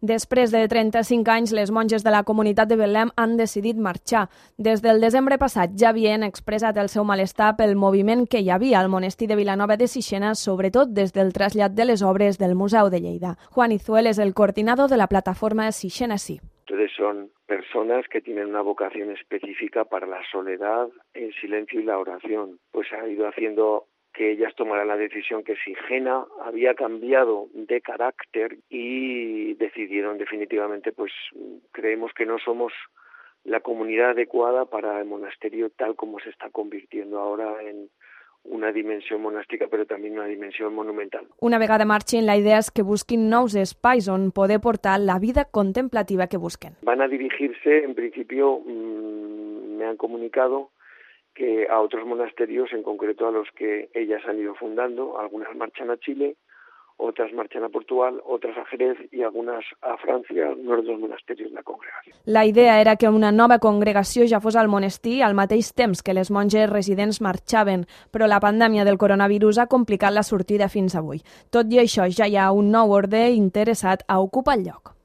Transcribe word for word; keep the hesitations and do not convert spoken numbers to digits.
Després de trenta-cinc anys, les monges de la comunitat de Betlem han decidit marxar. Des del desembre passat ja havien expressat el seu malestar pel moviment que hi havia al monestir de Vilanova de Sixena, sobretot des del trasllat de les obres del Museu de Lleida. Juan Izuel es el coordinador de la plataforma Sixena Sí. Entonces son personas que tienen una vocación específica para la soledad, el silencio y la oración. Pues ha ido haciendo que ellas tomaran la decisión que Sigena había cambiado de carácter y decidieron definitivamente, pues creemos que no somos la comunidad adecuada para el monasterio tal como se está convirtiendo ahora en una dimensión monàstica, però també una dimensió monumental. Una vegada marxin, la idea és que busquin nous espais on poder portar la vida contemplativa que busquen. Van a dirigirse, en principio, mmm, me han comunicado que a otros monasterios, en concreto a los que ellas han ido fundando. Algunas marchan a Chile, otras marchan a Portugal, otras a Jerez y algunas a Francia, algunos dos monasterios de la congregació. La idea era que una nova congregació ja fos al monestir al mateix temps que les monges residents marxaven, però la pandèmia del coronavirus ha complicat la sortida fins avui. Tot i això, ja hi ha un nou orde interessat a ocupar el lloc.